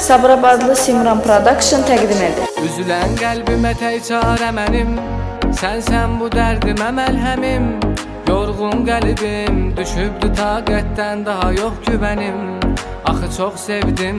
Sabirabadlı Simran Production təqdim edir. Üzülən qəlbimə tək çarə mənim, sənsən bu dərdimə məlhəmim. Yorğun qəlbim düşübdü taqətdən, daha yox güvənim. Axı çox sevdim,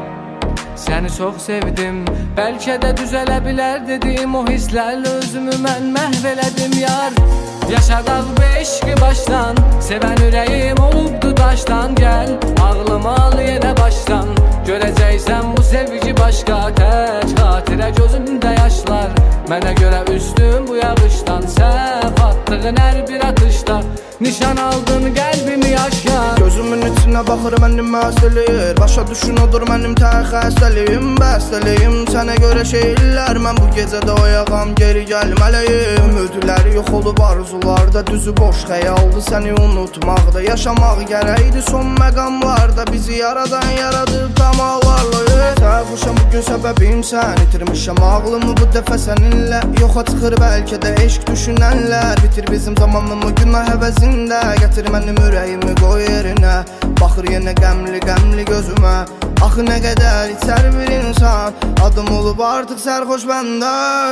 səni çox sevdim. Bəlkə də düzələ bilər dedim, o hisslərlə özümü mən məhv elədim yar. Yaşadaq bu eşqi başdan, sevən ürəyim olubdu daşdan. Gəl ağlımı al yenə başdan, görəcəksən bu sevgi başqa. Tək xatirə gözümdə yaşlar, mənə görə üstün bu yağışdan. Səhv attığın hər bir atışda nişan aldın qəlbimi yaşar. Gözümün içinə baxır mənim məsələyir, başa düşün odur mənim tək xəstəliyim. Bəstəliyim sənə görə şeirlər, mən bu gecədə oyağam geri gəlməliyim. Ümidləri yox olub arzularda, düzü boş xəyaldı səni unutmaqda. Yaşamaq gərəkdi son məqamlarda, bizi yaradan yaradıb tamaqlarla. Sərxuşam bugün səbəbim sən, itirmişəm ağlımı bu dəfə səninlə. Yoxa çıxır bəlkə də eşq düşünənlər, bitir bizim zamanımı günah həvəzində. Gətir mənim ürəyimi qoy yerinə, baxır yenə qəmli gözümə. Axı nə qədər içər bir insan, adım olub artıq sərxoş məndə.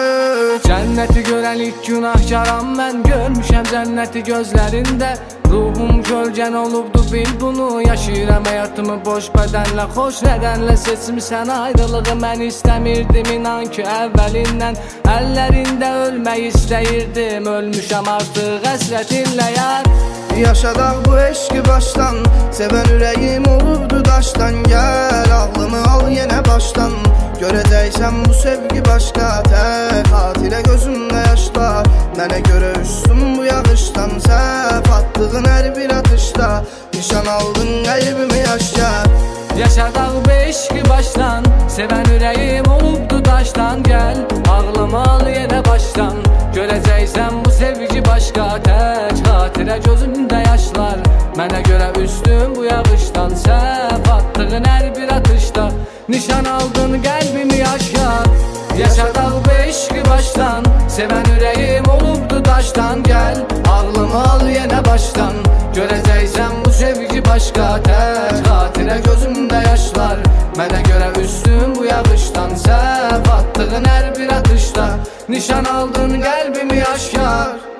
Cənnəti görən ilk günahkaram mən, görmüşəm cənnəti gözlərində. Ruhum kölgən olubdu bil bunu, yaşayıram həyatımı boş bədənlə. Xoş nədənlə seçmisən ayrılığı, mən istəmirdim inan ki əvvəlindən. Əllərində ölmək istəyirdim, ölmüşəm artıq həsrətinlə yar. Yaşadaq bu eşqi başdan, sevən ürəyim olubdu daşdan. Gəl ağlımı al yenə başdan, görəcəksən bu sevgi başqa. Tək xatirə gözümdə yaşlar, mənə görə üstün bu yağışdan. Səhv attığın hər bir atışda nişan aldın qəlbimi yaşar. Yaşadaq bu eşqi başdan, sevən ürəyim olubdu daşdan. Gəl ağlımı al yenə başdan, görəcəksən bu sevgi başqa. Tək xatirə gözümdə yaşlar, mənə görə üstün bu yağışdan. Səhv attığın hər bir atışda nişan aldın qəlbimi yaşar. Yaşadaq bu eşqi başdan, sevən ürəyim olubdu daşdan. Gəl ağlımı al yenə başdan, görəcəksən bu sevgi başqa. Tək xatirə gözümdə yaşlar, mənə görə üstün bu yağışdan. Səhv attığın hər bir atışda nişan aldın qəlbimi yaşar.